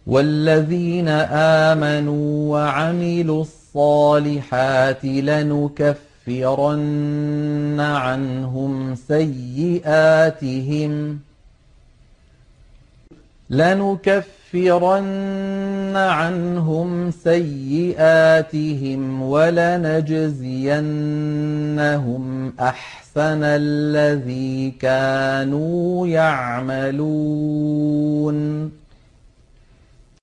والذين آمنوا وعملوا الصالحات لنكفرن عنهم سيئاتهم ولنجزينهم أحسن الذي كانوا يعملون